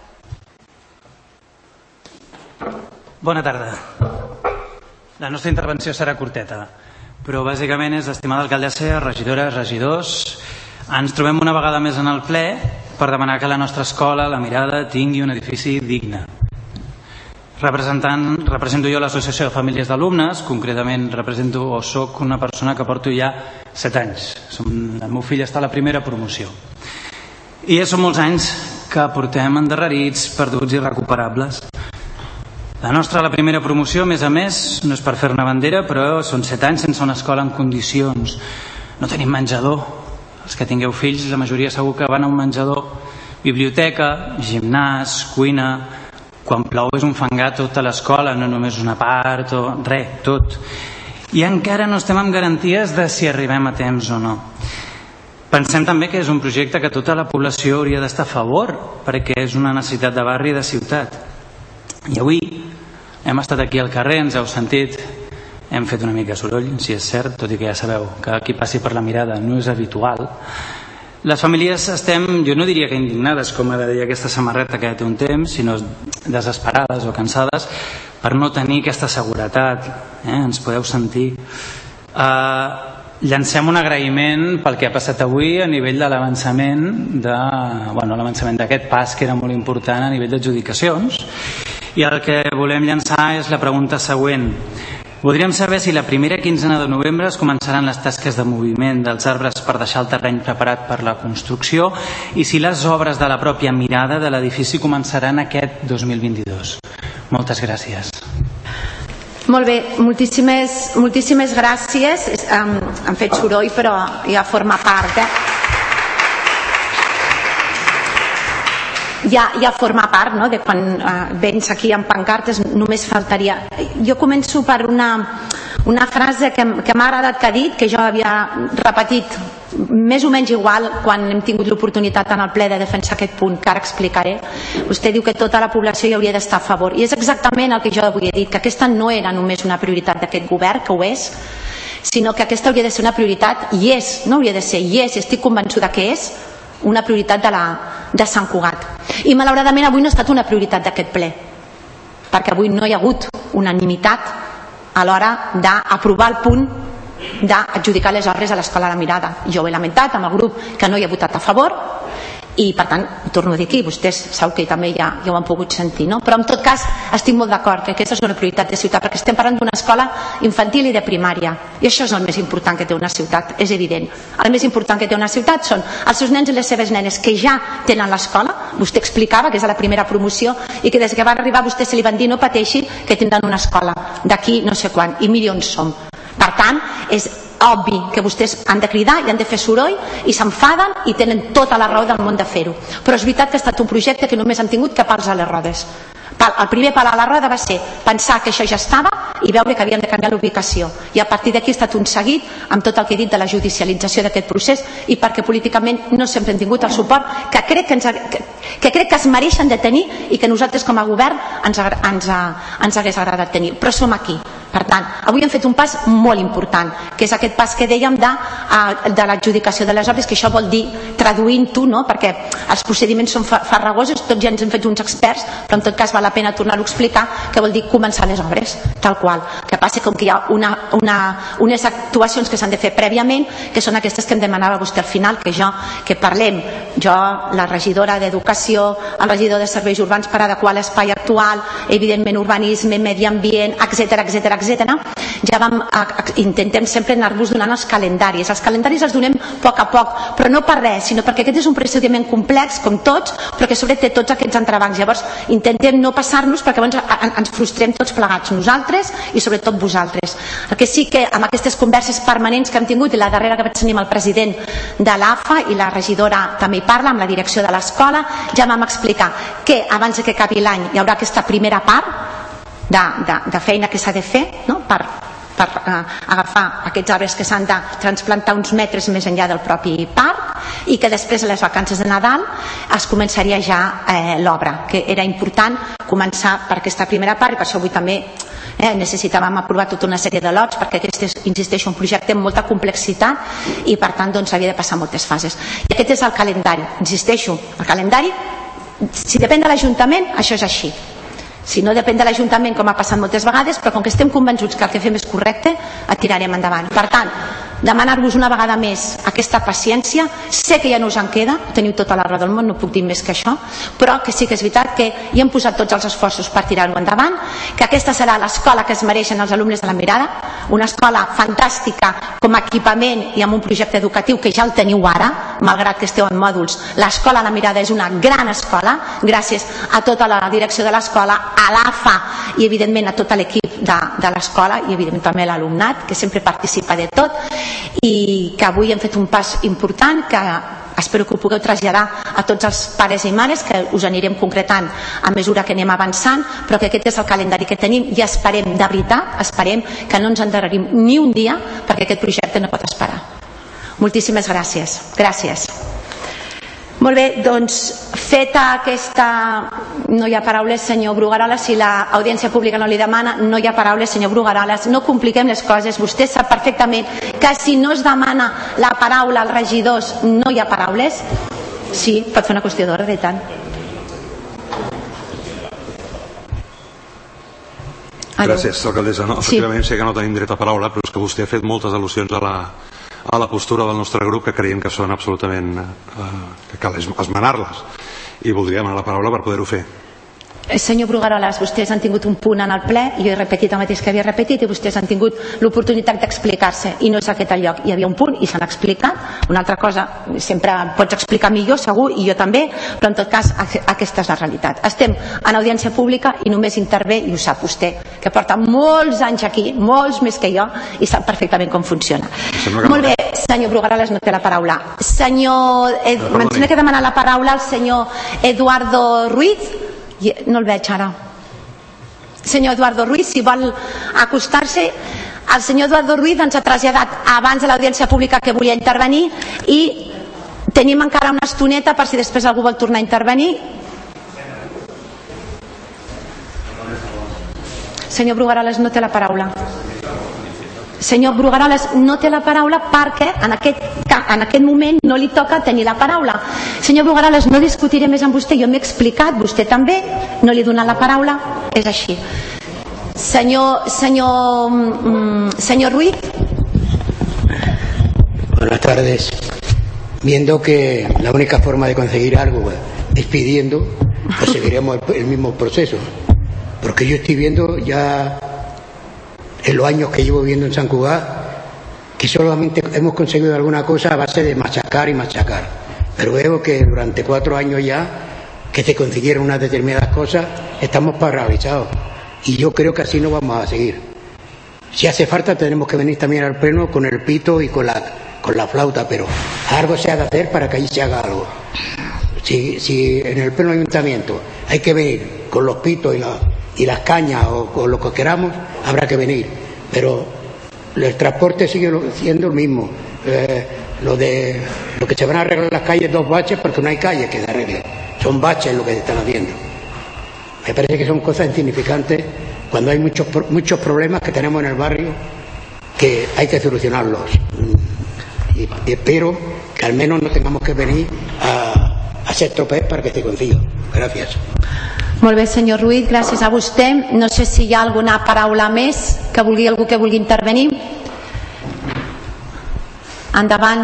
Bona tarda. La nostra intervenció serà curteta, però bàsicament és estimada alcaldessa, regidores, regidors. Ens trobem una vegada més en el ple per demanar que la nostra escola, La Mirada, tingui un edifici digne. Representant, represento jo l'Associació de Famílies d'Alumnes, concretament represento o soc una persona que porto ja set anys. Som, el meu fill està a la primera promoció. I ja són molts anys que portem endarrerits, perduts i recuperables. La nostra, la primera promoció, a més a més, no és per fer-ne bandera, però són set anys sense una escola en condicions. No tenim menjador. Els que tingueu fills, la majoria segur que van a un menjador. Biblioteca, gimnàs, cuina. Quan plou és un fangar tota l'escola, no només una part o res, tot. I encara no estem amb garanties de si arribem a temps o no. Pensem també que és un projecte que tota la població hauria d'estar a favor, perquè és una necessitat de barri i de ciutat. I avui hem estat aquí al carrer, ens heu sentit hem fet una mica soroll, si és cert, tot i que ja sabeu que qui passi per la mirada no és habitual. Les famílies estem, jo no diria que indignades, com ha de dir aquesta samarreta que ja té un temps, sinó desesperades o cansades per no tenir aquesta seguretat. Eh? Ens podeu sentir. Eh, llancem un agraïment pel que ha passat avui a nivell de l'avançament de, bueno, l'avançament d'aquest pas que era molt important a nivell d'adjudicacions, i el que volem llançar és la pregunta següent. Voldríem saber si la primera quinzena de novembre es començaran les tasques de moviment dels arbres per deixar el terreny preparat per la construcció i si les obres de la pròpia mirada de l'edifici començaran aquest dos mil vint-i-dos. Moltes gràcies. Molt bé, moltíssimes, moltíssimes gràcies. Um, han fet soroll, però ja forma part, eh? Ja, ja forma part, no?, de quan uh, vens aquí amb pancartes, només faltaria. Jo començo per una, una frase que, que m'ha agradat que ha dit, que jo havia repetit més o menys igual quan hem tingut l'oportunitat en el ple de defensar aquest punt, que ara explicaré. Vostè diu que tota la població hi hauria d'estar a favor, i és exactament el que jo avui he dit, que aquesta no era només una prioritat d'aquest govern, que ho és, sinó que aquesta hauria de ser una prioritat, i és, no hauria de ser, i és, i estic convençuda que és, una prioritat de, la, de Sant Cugat. I malauradament avui no ha estat una prioritat d'aquest ple, perquè avui no hi ha hagut unanimitat a l'hora d'aprovar el punt d'adjudicar les obres a l'Escola La Mirada. Jo ho he lamentat amb el grup que no hi ha votat a favor, i per tant, ho torno a dir aquí, vostès sabeu que també ja, ja ho han pogut sentir, no? Però en tot cas estic molt d'acord que aquesta és una prioritat de ciutat, perquè estem parlant d'una escola infantil i de primària, i això és el més important que té una ciutat, és evident. El més important que té una ciutat són els seus nens i les seves nenes que ja tenen l'escola. Vostè explicava que és a la primera promoció i que des que van arribar vostè se li van dir no pateixi que tindran una escola d'aquí no sé quan, i miri on som. Per tant, és obvi que vostès han de cridar i han de fer soroll i s'enfaden i tenen tota la raó del món de fer-ho, però és veritat que ha estat un projecte que només han tingut que pals a les rodes. El primer pal a la roda va ser pensar que això ja estava i veure que havíem de canviar l'ubicació, i a partir d'aquí ha estat un seguit amb tot el que he dit de la judicialització d'aquest procés, i perquè políticament no sempre hem tingut el suport que crec que, ens, que, que crec que es mereixen de tenir i que nosaltres com a govern ens, ens, ens hagués agradat tenir, però som aquí. Per tant, avui hem fet un pas molt important, que és aquest pas que dèiem de, de l'adjudicació de les obres, que això vol dir, traduint-ho, no? Perquè els procediments són farragosos, tots ja ens hem fet uns experts, però en tot cas val la pena tornar-ho a explicar, que vol dir començar les obres, tal qual. El que passa com que hi ha una, una, unes actuacions que s'han de fer prèviament, que són aquestes que em demanava vostè al final, que jo, que parlem, jo, la regidora d'Educació, el regidor de Serveis Urbans per adequar l'espai actual, evidentment urbanisme, medi ambient, etcètera, etcètera, etcètera, ja vam, intentem sempre anar-vos donant els calendaris. Els calendaris els donem a poc a poc, però no per res, sinó perquè aquest és un procediment complex, com tots, però que sobre té tots aquests entrebancs. Llavors, intentem no passar-nos perquè llavors ens frustrem tots plegats, nosaltres i sobretot vosaltres. El que sí que amb aquestes converses permanents que hem tingut, i la darrera que vaig tenir amb el president de l'A F A i la regidora també hi parla, amb la direcció de l'escola, ja vam explicar que abans que acabi l'any hi haurà aquesta primera part de, de, de feina que s'ha de fer, no? per, per eh, agafar aquests arbres que s'han de transplantar uns metres més enllà del propi parc, i que després a les vacances de Nadal es començaria ja eh, l'obra, que era important començar per aquesta primera part, i per això avui també eh, necessitàvem aprovar tota una sèrie de lots, perquè aquest és, insisteixo, un projecte amb molta complexitat i per tant doncs, havia de passar moltes fases. I aquest és el calendari, insisteixo, el calendari, si depèn de l'Ajuntament, això és així. Si no depèn de l'Ajuntament, com ha passat moltes vegades, però com que estem convençuts que el que fem és correcte, el tirarem endavant. Per tant, demanar-vos una vegada més aquesta paciència. Sé que ja no us en queda, teniu tota la raó del món, no puc dir més que això, però que sí que és veritat que hi hem posat tots els esforços per tirar-ho endavant, que aquesta serà l'escola que es mereixen els alumnes de La Mirada, una escola fantàstica com a equipament i amb un projecte educatiu que ja el teniu ara, malgrat que esteu en mòduls. L'escola La Mirada és una gran escola, gràcies a tota la direcció de l'escola, a l'A F A i evidentment a tot l'equip de, de l'escola i evidentment també l'alumnat, que sempre participa de tot, i que avui hem fet un pas important que espero que ho pugueu traslladar a tots els pares i mares, que us anirem concretant a mesura que anem avançant, però que aquest és el calendari que tenim i esperem, de veritat, esperem que no ens endarrerim ni un dia, perquè aquest projecte no pot esperar. Moltíssimes gràcies. Gràcies. Molt bé, doncs feta aquesta... No hi ha paraules, senyor Brugueroles, si l'audiència pública no li demana, no hi ha paraules, senyor Brugueroles, no compliquem les coses. Vostè sap perfectament que si no es demana la paraula als regidors no hi ha paraules. Sí, pot fer una qüestió d'ordre, i tant. Gràcies, alcaldessa. No, efectivament, sé que no tenim dret a paraula, però és que vostè ha fet moltes al·lusions a la, a la postura del nostre grup que creiem que són absolutament... Eh, que cal esmenar-les. I voldria demanar la paraula per poder-ho fer. Senyor Brugueroles, vostès han tingut un punt en el ple, jo he repetit el mateix que havia repetit, i vostès han tingut l'oportunitat d'explicar-se, i no és aquest el lloc. Hi havia un punt i s'han explicat. Una altra cosa, sempre pots explicar millor, segur, i jo també, però en tot cas aquesta és la realitat. Estem en audiència pública i només intervé, i ho sap vostè, que porta molts anys aquí, molts més que jo, i sap perfectament com funciona. Molt bé, senyor Brugueroles no té la paraula. Senyor... Me'n sembla que demana la paraula el senyor Eduardo Ruiz. No el veig ara. Senyor Eduardo Ruiz, si vol acostar-se. El senyor Eduardo Ruiz ens ha traslladat abans de l'audiència pública que volia intervenir i tenim encara una estoneta per si després algú vol tornar a intervenir. Senyor Brugueroles no té la paraula. Senyor Brugueroles no té la paraula perquè en aquest, en aquest moment no li toca tenir la paraula. Senyor Brugueroles, no discutiré més amb vostè, jo m'he explicat, vostè també, no li he donat la paraula, és així. Senyor, senyor, señor Ruiz. Buenas tardes. Viendo que la única forma de conseguir algo es pidiendo, pues seguiremos el, el mismo proceso. Porque yo estoy viendo ya en los años que llevo viviendo en San Cugat que solamente hemos conseguido alguna cosa a base de machacar y machacar. Pero veo que durante cuatro años ya que se consiguieron unas determinadas cosas estamos paralizados. Y yo creo que así no vamos a seguir. Si hace falta tenemos que venir también al pleno con el pito y con la, con la flauta, pero algo se ha de hacer para que ahí se haga algo. Si, si en el pleno ayuntamiento hay que venir con los pitos y, la, y las cañas o con lo que queramos, habrá que venir. Pero el transporte sigue siendo el mismo. Eh, lo de lo que se van a arreglar las calles, dos baches, porque no hay calles que se arreglen. Son baches lo que se están haciendo. Me parece que son cosas insignificantes cuando hay muchos, muchos problemas que tenemos en el barrio que hay que solucionarlos. Y, y espero que al menos no tengamos que venir a, a ser tropez para que se consiga. Gracias. Molt bé, senyor Ruiz, gràcies a vostè. No sé si hi ha alguna paraula més que vulgui, algú que vulgui intervenir. Endavant.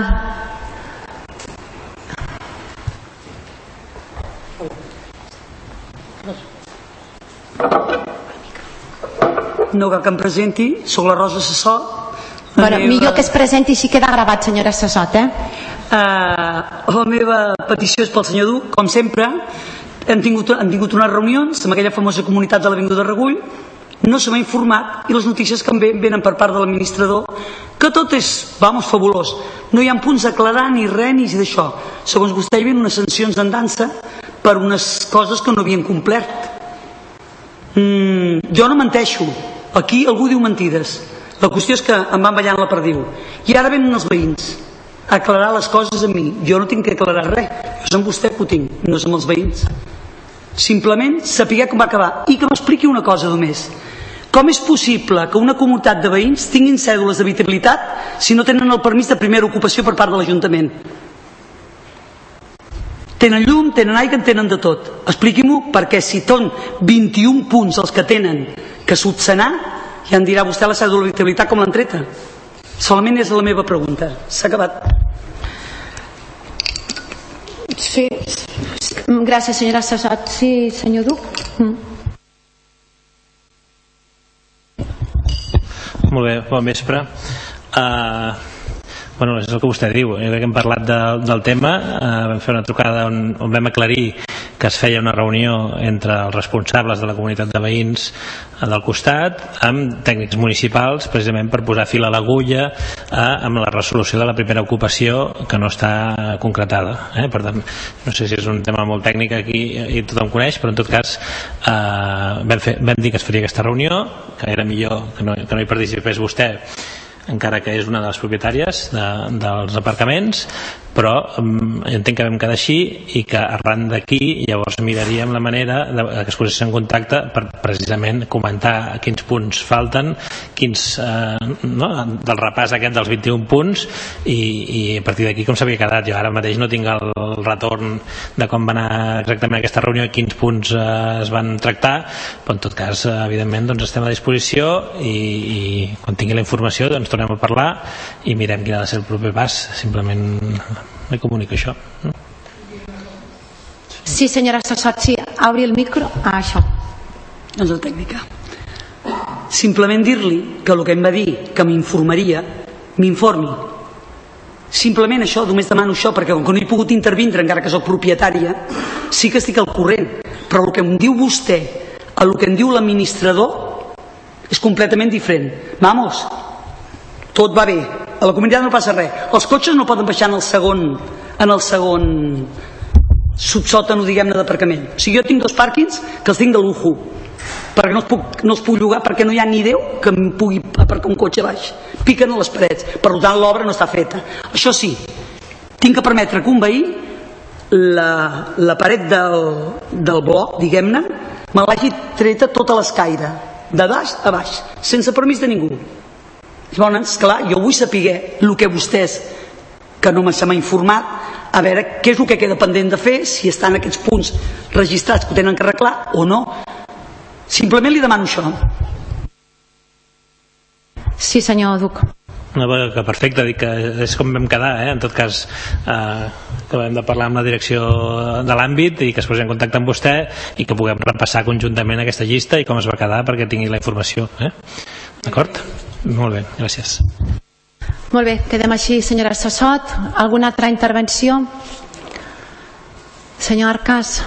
No cal que em presenti, soc la Rosa Sassot. Bueno, meva... millor que es presenti si queda gravat, senyora Sassot, eh? Uh, la meva petició és pel senyor Duc, com sempre. Hem tingut, hem tingut unes reunions amb aquella famosa comunitat de l'Avinguda Regull, no se m'ha informat, i les notícies que em venen per part de l'administrador, que tot és, vamos, fabulós. No hi ha punts a aclarar ni res ni d'això. Segons vostè hi havia unes sancions en dansa per unes coses que no havien complert. Mm, jo no menteixo. Aquí algú diu mentides. La qüestió és que em van ballant la perdiu. I ara venen els veïns a aclarar les coses a mi. Jo no tinc que aclarar res. Jo és amb vostè que ho tinc, no és amb els veïns. Simplement saber com va acabar. I que m'expliqui una cosa només. Com és possible que una comunitat de veïns tinguin cèdules d'habitabilitat si no tenen el permís de primera ocupació per part de l'Ajuntament? Tenen llum, tenen aigua, en tenen de tot. Expliqui-m'ho, perquè si són vint-i-un punts els que tenen que subsanar, ja em dirà vostè la cèdula d'habitabilitat com l'han treta. Solament és la meva pregunta. S'ha acabat. Sí. Gràcies, senyora Sassot. Sí, senyor Duc. Mm. Molt bé, bon vespre. Uh, bueno, és el que vostè diu. Jo crec que hem parlat de, del tema. Uh, vam fer una trucada on, on vam aclarir que es feia una reunió entre els responsables de la comunitat de veïns del costat amb tècnics municipals precisament per posar fil a l'agulla eh, amb la resolució de la primera ocupació que no està concretada. Eh? Per tant, no sé si és un tema molt tècnic aquí i tothom coneix, però en tot cas eh, vam, fer, vam dir que es faria aquesta reunió, que era millor que no, que no hi participés vostè, encara que és una de les propietàries de, dels aparcaments, però um, entenc que vam quedar així i que arran d'aquí llavors miraríem la manera de, que es posessin en contacte per precisament comentar quins punts falten, quins eh, no? del repàs aquest dels vint-i-un punts i, i a partir d'aquí com s'havia quedat. Jo ara mateix no tinc el, el retorn de com va anar exactament aquesta reunió i quins punts eh, es van tractar, però en tot cas eh, evidentment doncs, estem a disposició i, i quan tingui la informació doncs tornem a parlar i mirem quin ha de ser el proper pas. Simplement me comunico això. Sí, senyora Sassot, sí, obri el micro. Ah, això. És la tècnica. Simplement dir-li que el que em va dir que m'informaria, m'informi. Simplement això, només demano això, perquè com que no he pogut intervindre, encara que soc propietària, sí que estic al corrent. Però el que em diu vostè, el que em diu l'administrador, és completament diferent. Vamos, tot va bé, a la comunitat no passa res. Els cotxes no poden baixar en el segon, en el segon subsòtano, diguem-ne, d'aparcament. O sigui, jo tinc dos pàrquings que els tinc de lujo, perquè no els puc, no els puc llogar, perquè no hi ha ni Déu que em pugui aparcar un cotxe baix. Piquen a les parets, per tant l'obra no està feta. Això sí, tinc que permetre que un veí la, la paret del, del bloc, diguem-ne, me l'hagi treta tota l'escaire, de baix a baix, sense permís de ningú. Llavors, clar, jo vull saber el que vostès, que no se m'ha informat, a veure què és el que queda pendent de fer, si estan aquests punts registrats que ho tenen que arreglar o no. Simplement li demano això. Sí, senyor Duc. No, que perfecte, dic que és com vam quedar, eh? En tot cas eh, que hem de parlar amb la direcció de l'àmbit i que es posi en contacte amb vostè i que puguem repassar conjuntament aquesta llista i com es va quedar perquè tingui la informació, eh? D'acord? Molt bé, gràcies. Molt bé, quedem així, senyora Sassot. Alguna altra intervenció? Senyor Arcas.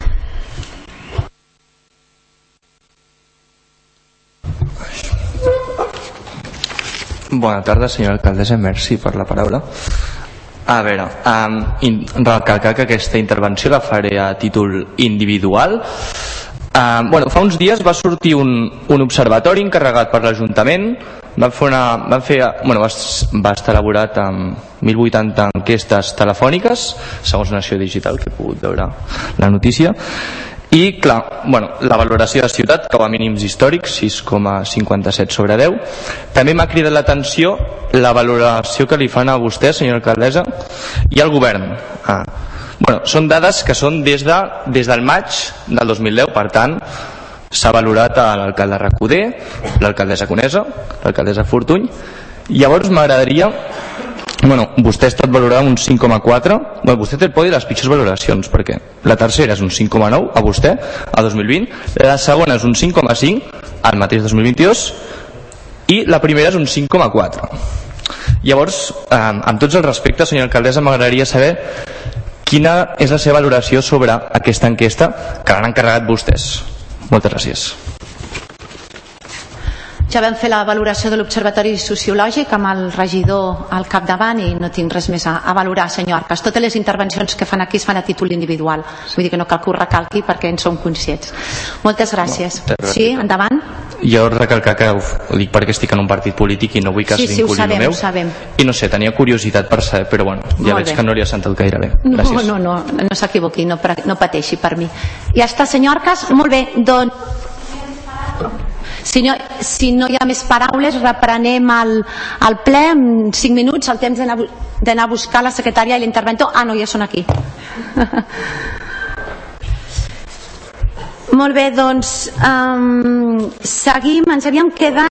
Bona tarda, senyora alcaldessa, merci per la paraula. A veure, um, in, recalcar que aquesta intervenció la faré a títol individual. Um, bueno, fa uns dies va sortir un, un observatori encarregat per l'Ajuntament. Va fer una, va fer, bueno, va, va estar elaborat amb mil vuitanta enquestes telefòniques, segons Nació Digital, que he pogut veure la notícia. I, clar, bueno, la valoració de ciutat, que va a mínims històrics, sis coma cinquanta-set sobre deu. També m'ha cridat l'atenció la valoració que li fan a vostè, senyora alcaldessa, i al govern. Ah. Bueno, són dades que són des, de, des del maig del dos mil deu, per tant, s'ha valorat a l'alcalde Recoder, l'alcaldessa Conesa, l'alcaldessa Fortuny. Llavors m'agradaria... Bueno, vostè ha estat valorada un cinc coma quatre. Bueno, vostè té el podi de les pitjors valoracions, perquè la tercera és un cinc coma nou a vostè, a dos mil vint, la segona és un cinc coma cinc al mateix dos mil vint-i-dos i la primera és un cinc coma quatre. Llavors, eh, amb tots els respectes, senyora alcaldessa, m'agradaria saber quina és la seva valoració sobre aquesta enquesta que l'han encarregat vostès. Moltes gràcies. Ja vam fer la valoració de l'Observatori Sociològic amb el regidor al capdavant i no tinc res més a, a valorar, senyor Arcas. Totes les intervencions que fan aquí es fan a títol individual. Vull dir que no cal que ho recalqui perquè en som conscients. Moltes gràcies. No, sí, endavant. Jo recalcar que ho dic perquè estic en un partit polític i no vull que sí, es vinculi sí, ho sabem, el meu. Ho sabem. I no sé, tenia curiositat per saber, però bueno, ja Molt veig bé. que no li ha sentat gaire bé. Gràcies. No, no, no, no s'equivoqui, no, no pateixi per mi. Ja està, senyor Arcas? Molt bé, doncs... Si no, si no hi ha més paraules, reprenem el, el ple en cinc minuts, el temps d'anar a buscar la secretària i l'interventor. Ah, no, ja són aquí. Molt bé, doncs um, seguim, ens havíem quedat